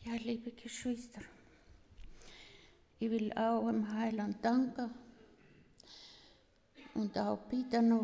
Ja, liebe Geschwister, ich will auch dem Heiland danken und auch bitte noch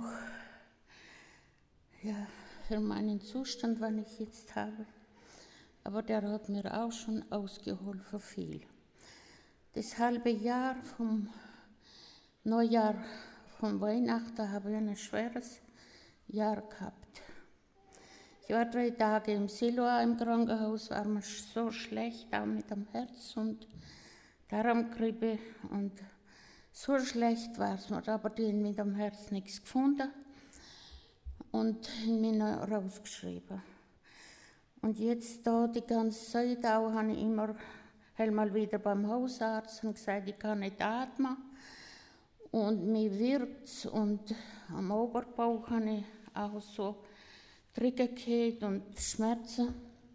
für meinen Zustand, den ich jetzt habe. Aber der hat mir auch schon ausgeholfen viel. Das halbe Jahr vom Neujahr, vom Weihnachten, habe ich ein schweres Jahr gehabt. Ich war 3 Tage im Siloa im Krankenhaus, war mir so schlecht, auch mit dem Herz und Darmgrippe. Und so schlecht war es mir, aber die haben mit dem Herz nichts gefunden und haben mich noch rausgeschrieben. Und jetzt da die ganze Zeit auch habe ich immer mal wieder beim Hausarzt und gesagt, ich kann nicht atmen. Und mir wirkt's und am Oberbauch habe ich auch so Triggerkeit und Schmerzen.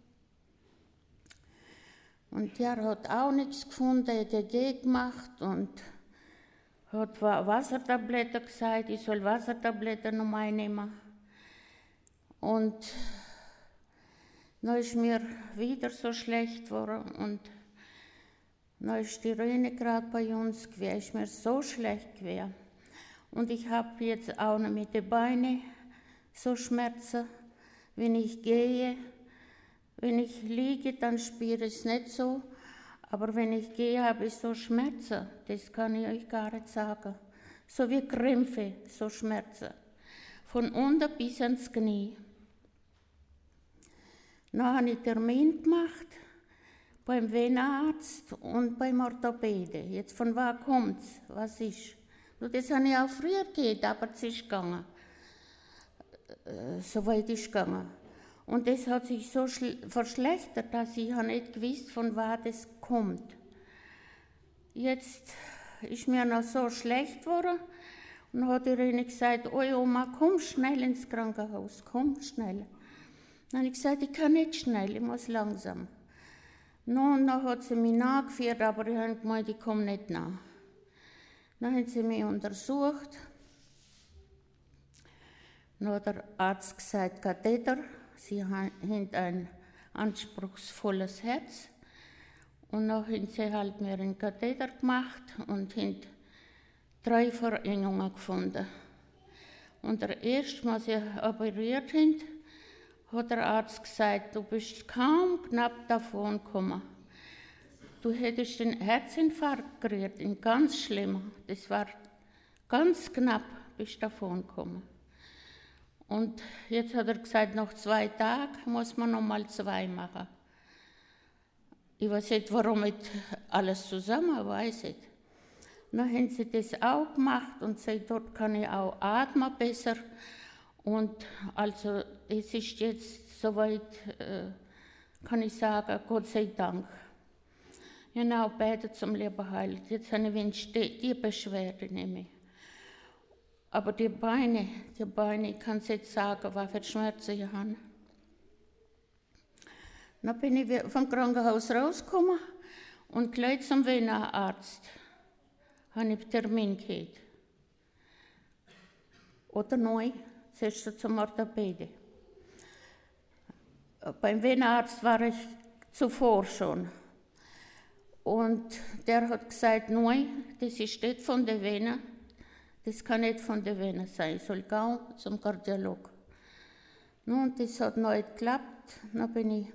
Und der hat auch nichts gefunden, EKG gemacht und hat Wassertabletten gesagt, ich soll Wassertabletten noch einnehmen. Und dann ist mir wieder so schlecht geworden und dann ist die Rene gerade bei uns gewesen, ist mir so schlecht gewesen. Und ich habe jetzt auch noch mit den Beinen so Schmerzen. Wenn ich gehe, wenn ich liege, dann spüre ich es nicht so. Aber wenn ich gehe, habe ich so Schmerzen. Das kann ich euch gar nicht sagen. So wie Krämpfe, so Schmerzen. Von unten bis ans Knie. Dann habe ich einen Termin gemacht beim Venenarzt und beim Orthopäde. Jetzt von wo kommt es? Was ist? Das habe ich auch früher gehört, aber es ist gegangen. So weit ist gegangen. Und das hat sich so verschlechtert, dass ich nicht gewusst, von wo das kommt. Jetzt ist mir noch so schlecht geworden und hat die Rene gesagt, oi Oma, komm schnell ins Krankenhaus, komm schnell. Dann habe ich gesagt, ich kann nicht schnell, ich muss langsam. Dann hat sie mich nachgeführt, aber ich habe gemeint, ich komme nicht nach. Dann haben sie mich untersucht. Dann hat der Arzt gesagt, Katheter, Sie haben ein anspruchsvolles Herz. Und dann haben sie halt mir einen Katheter gemacht und haben 3 Verengungen gefunden. Und der erste Mal, als sie operiert haben, hat der Arzt gesagt, du bist kaum knapp davon gekommen. Du hättest den Herzinfarkt gekriegt, ein ganz schlimmer. Das war ganz knapp, bist davon gekommen. Und jetzt hat er gesagt, nach 2 Tagen muss man nochmal 2 machen. Ich weiß nicht, warum nicht alles zusammen, weiß ich. Dann haben sie das auch gemacht und seit dort kann ich auch atmen besser. Und also es ist jetzt soweit, kann ich sagen, Gott sei Dank. Ich habe auch betet zum lieben Heiland. Jetzt habe ich wenigstens die Beschwerde nicht mehr. Aber die Beine, ich kann es jetzt sagen, was für Schmerzen ich habe. Dann bin ich vom Krankenhaus rausgekommen und gleich zum Venenarzt habe ich einen Termin gehabt. Oder neu, zuerst zum Orthopäde. Beim Venenarzt war ich zuvor schon. Und der hat gesagt, nein, das ist nicht von der Vene. Das kann nicht von der Vene sein, ich soll gehen zum Kardiolog. Nun, das hat noch nicht geklappt. Dann bin ich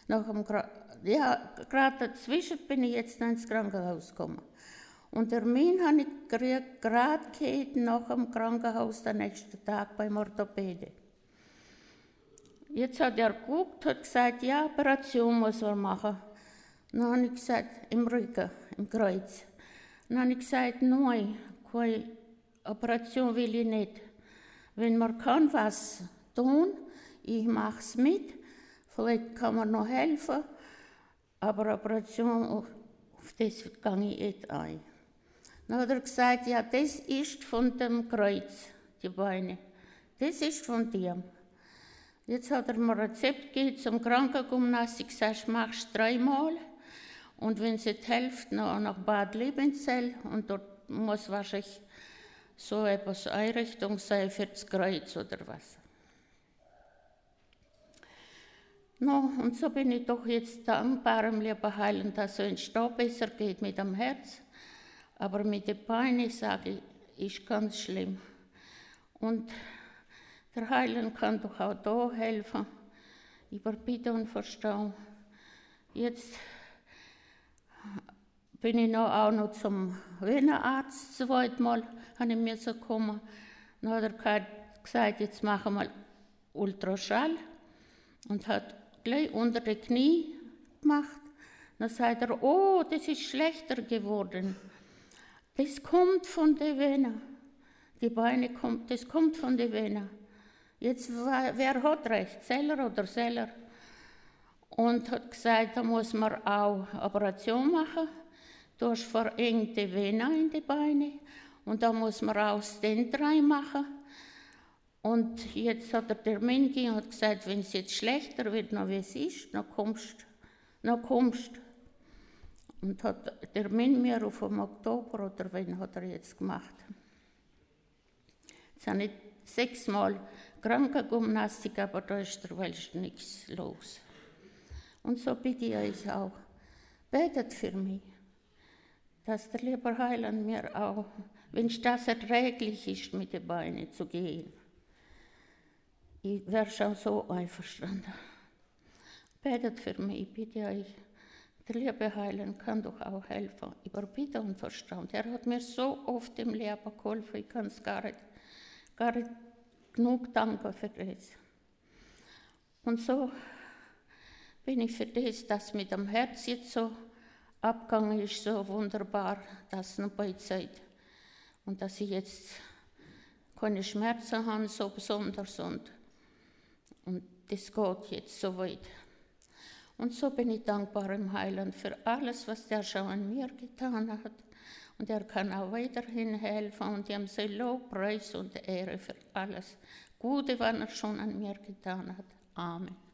gerade dazwischen bin ich jetzt ins Krankenhaus gekommen. Und den Termin habe ich gekriegt, gerade nach dem Krankenhaus, den nächsten Tag beim Orthopäde. Jetzt hat er geguckt, hat gesagt, ja, Operation muss er machen. Dann habe ich gesagt, im Rücken, im Kreuz. Dann habe ich gesagt, nein, keine Operation will ich nicht. Wenn man kann was tun, ich mache es mit, vielleicht kann man noch helfen, aber Operation, auf das gehe ich nicht ein. Dann hat er gesagt, ja, das ist von dem Kreuz, die Beine. Das ist von dir. Jetzt hat er mir ein Rezept gegeben zum Krankengymnastik, gesagt, machst 3 Mal. Und wenn es nicht hilft, noch nach Bad Liebenzell. Und dort muss wahrscheinlich so etwas Einrichtung sein für das Kreuz oder was. No, und so bin ich doch jetzt dankbar im lieben Heiland, dass es da besser geht mit dem Herz. Aber mit den Beinen, sage ich, ist ganz schlimm. Und der Heiland kann doch auch da helfen. Über Bitte und Verstehen. Jetzt bin ich auch noch zum Venenarzt zweimal, habe ich mir so kommen. Dann hat er gesagt, jetzt machen wir Ultraschall und hat gleich unter die Knie gemacht. Dann sagt er, oh, das ist schlechter geworden. Das kommt von der Vene. Die Beine das kommt von der Vene. Jetzt, wer hat recht, Seller oder Seller? Und hat gesagt, da muss man auch eine Operation machen. Du hast verengte Vene in die Beine und da muss man auch Stent reinmachen. Und jetzt hat der Termin gegeben und hat gesagt, wenn es jetzt schlechter wird, noch wie es ist, noch kommst. Und hat der Termin mir auf dem Oktober oder wann hat er jetzt gemacht. Jetzt habe ich 6-mal Krankengymnastik, aber da ist der Welt nichts los. Und so bitte ich euch auch, betet für mich, dass der liebe Heiland mir auch, wenn das erträglich ist, mit den Beinen zu gehen. Ich wäre schon so einverstanden. Betet für mich, bitte euch. Der liebe Heiland kann doch auch helfen, über Bitte und Verstand. Er hat mir so oft im Leben geholfen, ich kann es gar nicht genug danken für das. Und so bin ich für das, dass mit dem Herz jetzt so abgegangen ist, so wunderbar, dass noch bei Zeit. Und dass ich jetzt keine Schmerzen habe, so besonders. Und das geht jetzt so weit. Und so bin ich dankbar im Heiland für alles, was der schon an mir getan hat. Und er kann auch weiterhin helfen. Und ihm sei Lob, Preis und Ehre für alles Gute, was er schon an mir getan hat. Amen.